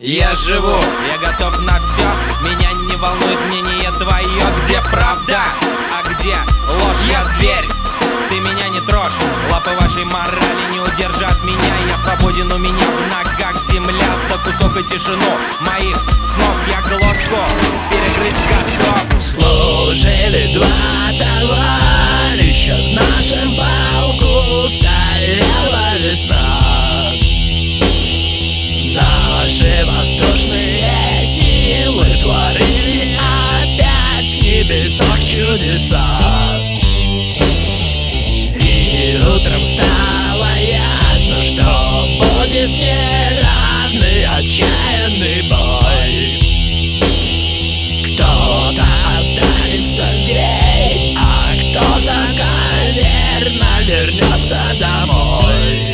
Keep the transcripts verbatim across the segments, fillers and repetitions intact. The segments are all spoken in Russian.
Я живу, я готов на все. Меня не волнует мнение твое. Где правда, а где ложь? Я зверь, ты меня не трожь. Лапы вашей морали не удержат меня. Я свободен, у меня в ногах земля. За кусок и тишину моих снов я глотку перегрызть готов. Служили два товарища в нашем полку. Стояла весна. Наши воздушные силы творили опять в небесах чудеса. И утром стало ясно, что будет неравный отчаянный бой. Кто-то останется здесь, а кто-то коверно вернется домой.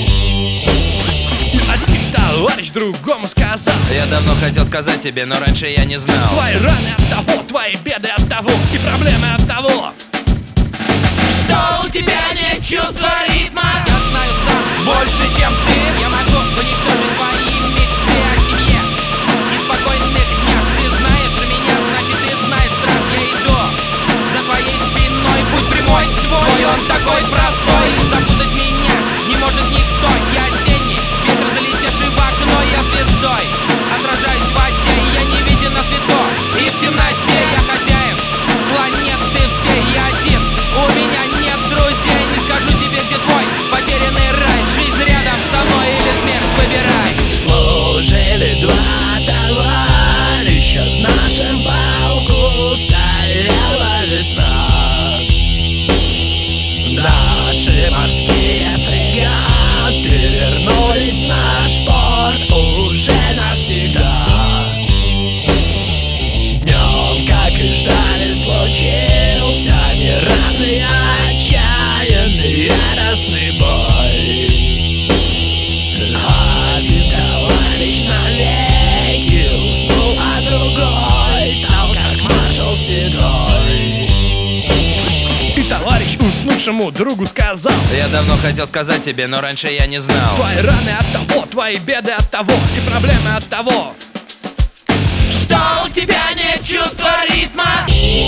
Один товарищ другому сказал: я давно хотел сказать тебе, но раньше я не знал. твои раны от того, твои беды от того, и проблемы от того, что у тебя нет чувства ритма. Я знаю сам больше, чем ты. Я могу уничтожить твои мечты о семье и спокойных днях. Ты знаешь меня, значит ты знаешь страх. Я иду за твоей спиной, путь прямой твой, он такой простой. И запутать меня не может никто. Я осенний ветер, залетевший в окно. Я звездой, отражаюсь в воде. Я не виден на свету, и в темноте я хозяин планеты всей. Я один, у меня нет друзей. Не скажу тебе, где твой потерянный рай. Жизнь рядом со мной или смерть, выбирай. Служили два товарища в нашем полку. Стояла весна. Наши морские фрегаты вернулись в наш порт уже навсегда. Днем, как и ждали, случился неравный, отчаянный, яростный бой. Один товарищ навеки уснул, а другой стал как маршал седой. и товарищ уснувшему другу сказал: я давно хотел сказать тебе, но раньше я не знал. твои раны от того, твои беды от того, и проблемы от того, что у тебя нет чувства ритма.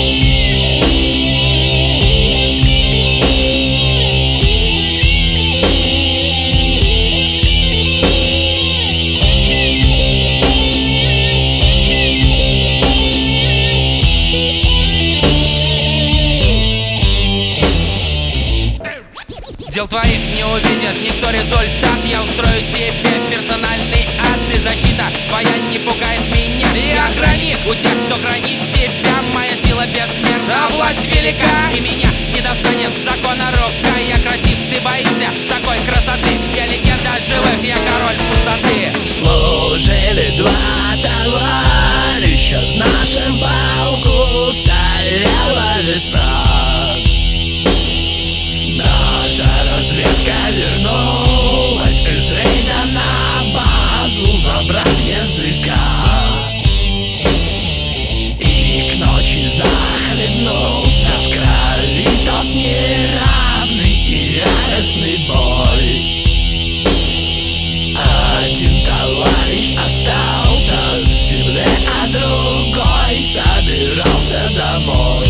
Дел твоих не увидит никто результат. Я устрою тебе персональный ад. И защита твоя не пугает меня. Я охранник у тех, кто хранит тебя. Моя сила бессмертна, власть велика, и меня не достанет закона рука. Я красив, ты боишься такой красоты. Я легенда живых, я король пустоты. Служили два товарища в нашем полку. Стояла весна. Наша разведка вернулась из рейда на базу, забрав языка. И к ночи захлебнулся в крови тот неравный и яростный бой. Один товарищ остался в земле, а другой собирался домой.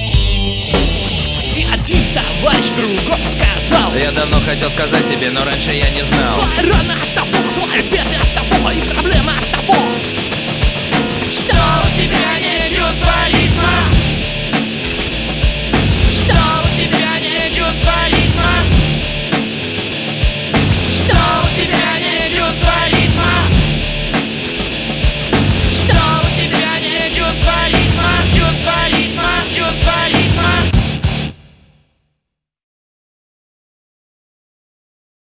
и один товарищ другому сказал: я давно хотел сказать тебе, но раньше я не знал. твои раны от того, твои беды от того, и проблемы от того,